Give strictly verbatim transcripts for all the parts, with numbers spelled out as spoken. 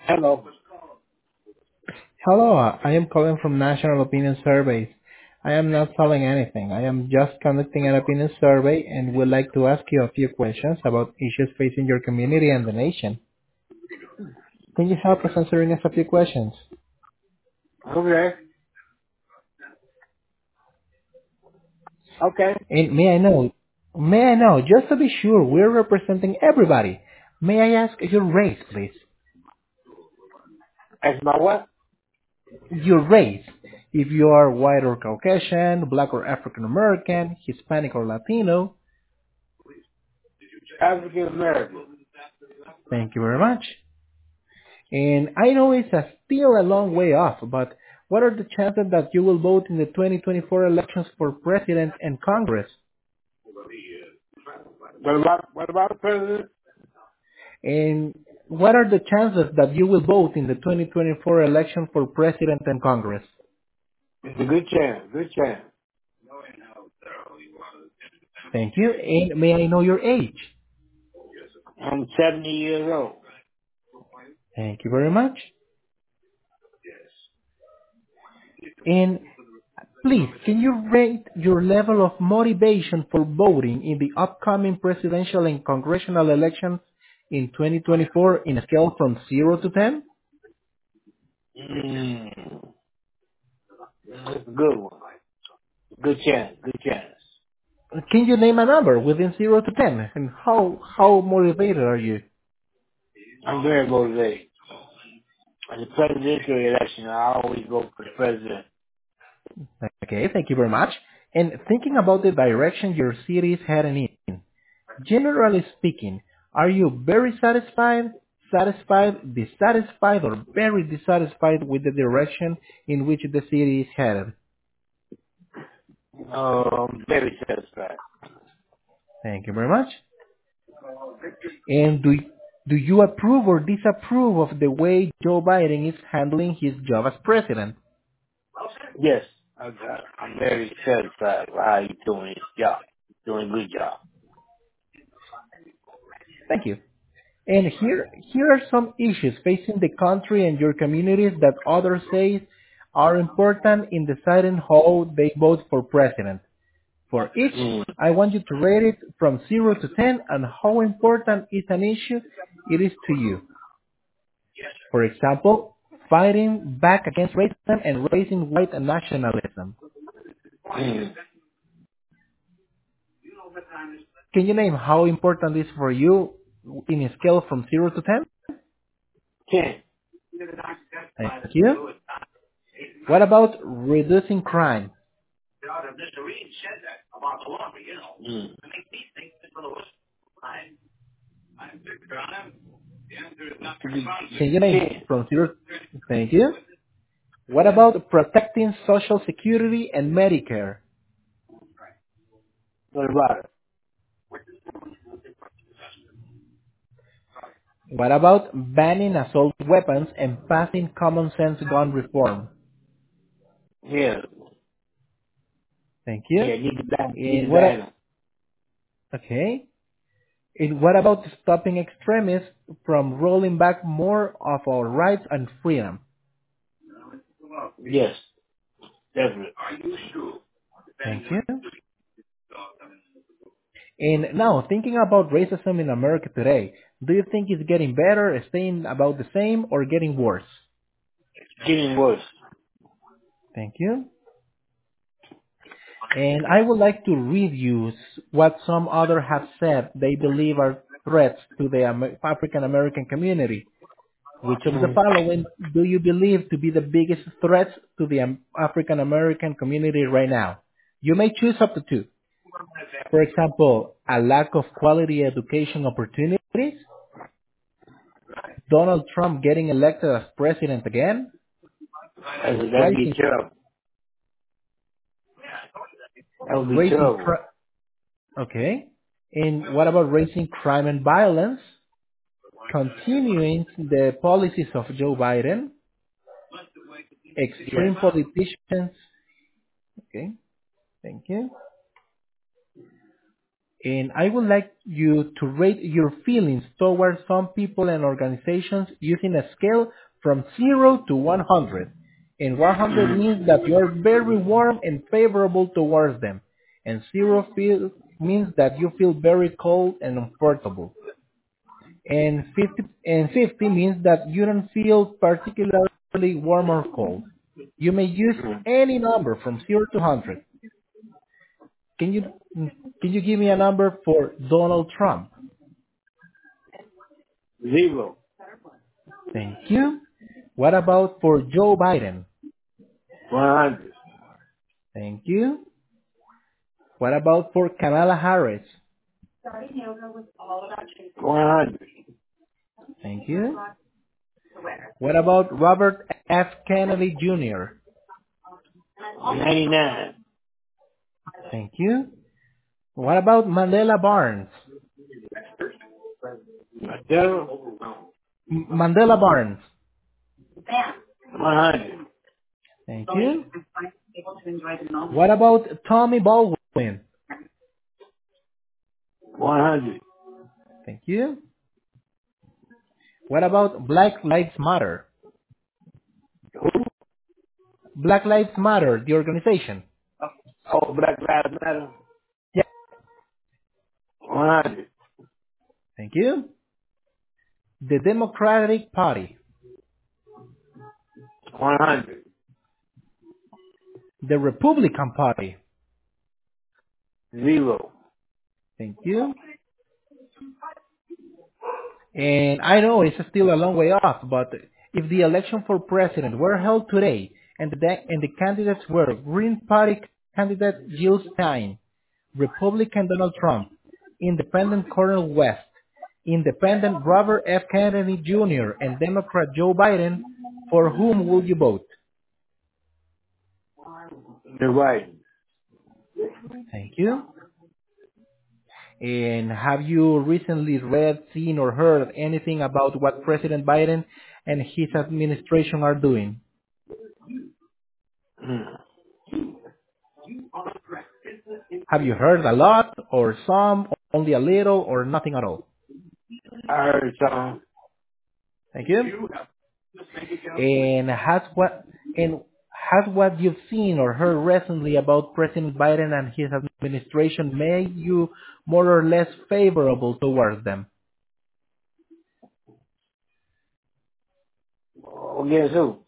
Hello. Hello, uh, I am calling from National Opinion Surveys. I am not selling anything. I am just conducting an opinion survey and would like to ask you a few questions about issues facing your community and the nation. Can you help us answering us a few questions? Okay. Okay. And may I know, may I know, just to be sure we're representing everybody, may I ask your race, please? That's my what? Your race. If you are white or Caucasian, black or African American, Hispanic or Latino. African American. Thank you very much. And I know it's a still a long way off, but what are the chances that you will vote in the twenty twenty-four elections for president and Congress? What about what about the president? And what are the chances that you will vote in the twenty twenty-four election for president and Congress? It's a good chance. Good chance. Thank you. And may I know your age? I'm seventy years old. Thank you very much. And please, can you rate your level of motivation for voting in the upcoming presidential and congressional elections in twenty twenty-four in a scale from zero to ten? Mm. It's a good one. Good chance. Good chance. Can you name a number within zero to ten? And how how motivated are you? I'm very motivated. In the presidential election, I always vote for the president. Okay, thank you very much. And thinking about the direction your city is heading in, generally speaking, are you very satisfied, satisfied, dissatisfied, or very dissatisfied with the direction in which the city is headed? Uh, I'm very satisfied. Thank you very much. And do do you approve or disapprove of the way Joe Biden is handling his job as president? Yes, I, I, I'm very satisfied with how he's doing his job. He's doing a good job. Thank you. And here, here are some issues facing the country and your communities that others say are important in deciding how they vote for president. For each, Mm. I want you to rate it from zero to ten and how important is an issue it is to you. For example, fighting back against racism and raising white nationalism. Mm. Can you name how important this is for you in a scale from zero to ten? Ten. Thank you. What about reducing crime? Mm. Can you name Ten. from zero? Thank you. What about protecting Social Security and Medicare? What about it? What about banning assault weapons and passing common sense gun reform? Yeah. Thank you. Yeah, need to ban, need And to what? ban them. a- Okay. And what about stopping extremists from rolling back more of our rights and freedom? Yes, definitely. Thank you. And now, thinking about racism in America today, do you think it's getting better, staying about the same, or getting worse? Getting worse. Thank you. And I would like to read you s- what some others have said they believe are threats to the Am- African American community. Which of the Mm. following do you believe to be the biggest threats to the Am- African American community right now? You may choose up to two. For example, a lack of quality education opportunities, Donald Trump getting elected as president again, That would that'd be raising terrible. That would be raising terrible. cri- okay, and what about raising crime and violence? Continuing the policies of Joe Biden, Yes. extreme politicians, okay, thank you, And I would like you to rate your feelings towards some people and organizations using a scale from zero to one hundred. And one hundred Mm. means that you are very warm and favorable towards them. And zero feel, means that you feel very cold and uncomfortable. And fifty, and fifty means that you don't feel particularly warm or cold. You may use Mm. any number from zero to one hundred. Can you, can you give me a number for Donald Trump? Zero. Thank you. What about for Joe Biden? One hundred. Thank you. What about for Kamala Harris? One hundred. Thank you. What about Robert F. Kennedy Junior? Ninety-nine. Thank you. What about Mandela Barnes? Zero. M- Mandela Barnes. One hundred. Thank you. What about Tommy Baldwin? One hundred. Thank you. What about Black Lives Matter? Black Lives Matter, the organization. Oh, Black Lives Matter. Yeah. One hundred. Thank you. The Democratic Party. One hundred. The Republican Party. Zero. Thank you. And I know it's still a long way off, but if the election for president were held today and the, and the candidates were Green Party candidate Jill Stein, Republican Donald Trump, Independent Cornel West, Independent Robert F. Kennedy Junior, and Democrat Joe Biden, for whom would you vote? You're right. Thank you. And have you recently read, seen, or heard anything about what President Biden and his administration are doing? Mm. Have you heard a lot, or some, only a little, or nothing at all? I heard some. Thank you. And has what and has what you've seen or heard recently about President Biden and his administration made you more or less favorable towards them? Oh, guess who?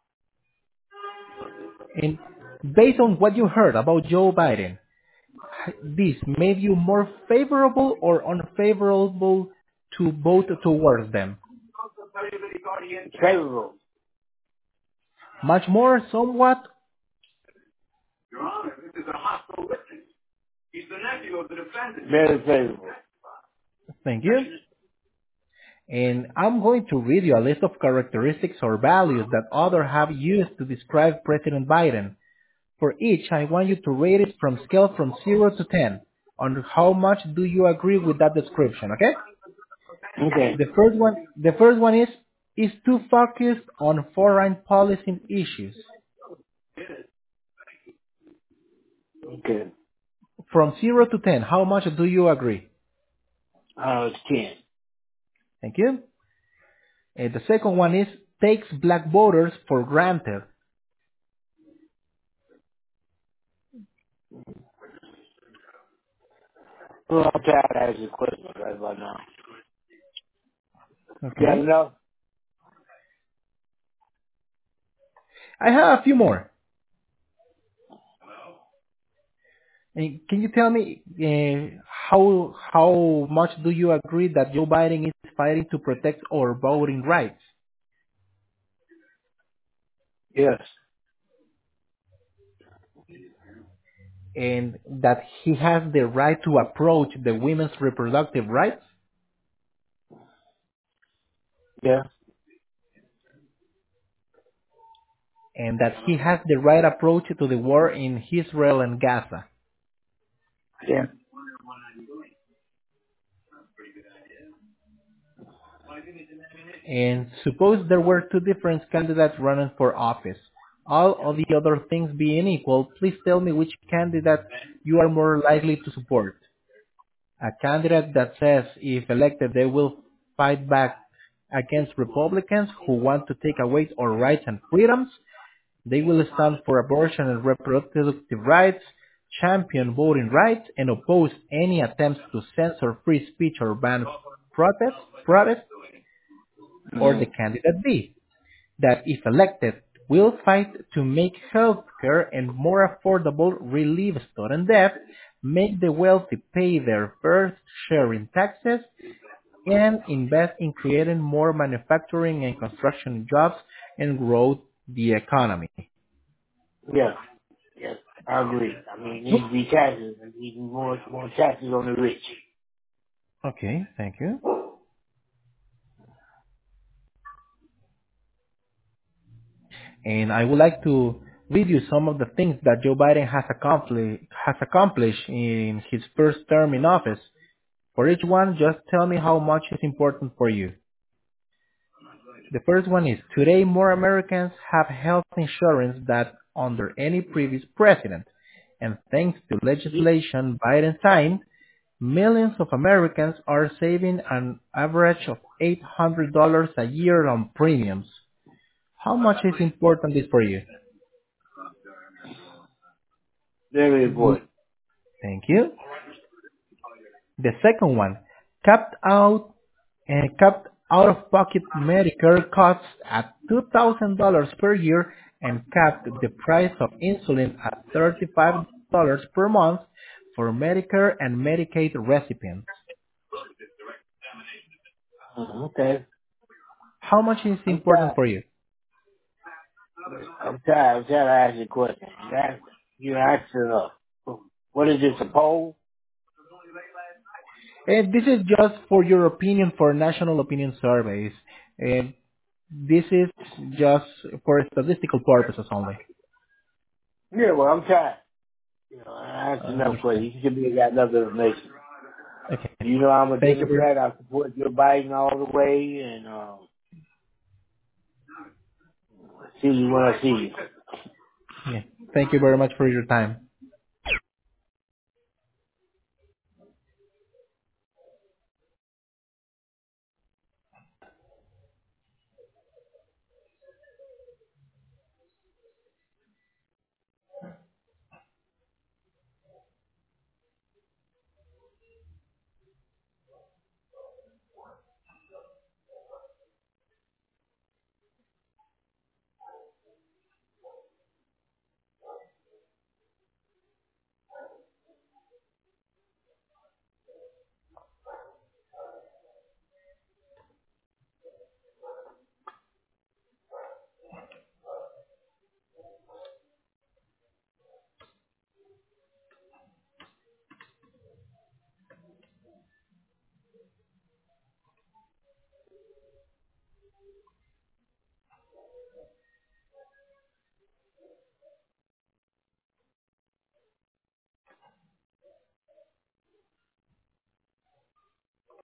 And based on what you heard about Joe Biden, this made you more favorable or unfavorable to vote towards them? Favorable. Much more, somewhat? Very favorable. Thank you. And I'm going to read you a list of characteristics or values that others have used to describe President Biden. For each, I want you to rate it from scale from zero to ten on how much do you agree with that description, okay? Okay. The first one, the first one is, is too focused on foreign policy issues. Okay. From zero to ten, how much do you agree? Uh, it's ten. Thank you. And the second one is, takes black voters for granted. Well, I'm tired of asking questions right about now. You have Okay. enough? I have a few more. And can you tell me uh, how how much do you agree that Joe Biden is fighting to protect our voting rights, Yes. and that he has the right to approach the women's reproductive rights, Yeah. and that he has the right approach to the war in Israel and Gaza? Yeah. And suppose there were two different candidates running for office. All of the other things being equal, please tell me which candidate you are more likely to support. A candidate that says if elected they will fight back against Republicans who want to take away our rights and freedoms. They will stand for abortion and reproductive rights, champion voting rights, and oppose any attempts to censor free speech or ban protest, protest, or the Mm-hmm. candidate B, that if elected will fight to make healthcare and more affordable, relieve student debt, make the wealthy pay their fair share in taxes, and invest in creating more manufacturing and construction jobs and grow the economy. Yeah. Yes. I agree. I mean, it needs to be taxes. There needs to be more, more taxes on the rich. Okay, thank you. And I would like to read you some of the things that Joe Biden has accomplished, has accomplished in his first term in office. For each one, just tell me how much is important for you. The first one is, today more Americans have health insurance than under any previous president. And thanks to legislation Biden signed, millions of Americans are saving an average of eight hundred dollars a year on premiums. How much is important this for you? Very important. Thank you. The second one, capped out and capped out-of-pocket Medicare costs at two thousand dollars per year and capped the price of insulin at thirty-five dollars per month for Medicare and Medicaid recipients. Mhm. Okay. How much is I'm important tired. for you? I'm tired. I'm tired of asking a question. You ask, you asking, uh, what is this, a poll? And this is just for your opinion for national opinion surveys. And this is just for statistical purposes only. Yeah, well, I'm tired. You know, I asked I enough understand. questions. You should be got enough information. Okay. You know I'm a Thank you very, Democrat. I support Joe Biden all the way, and um, see you when I see you. yeah. Thank you very much for your time.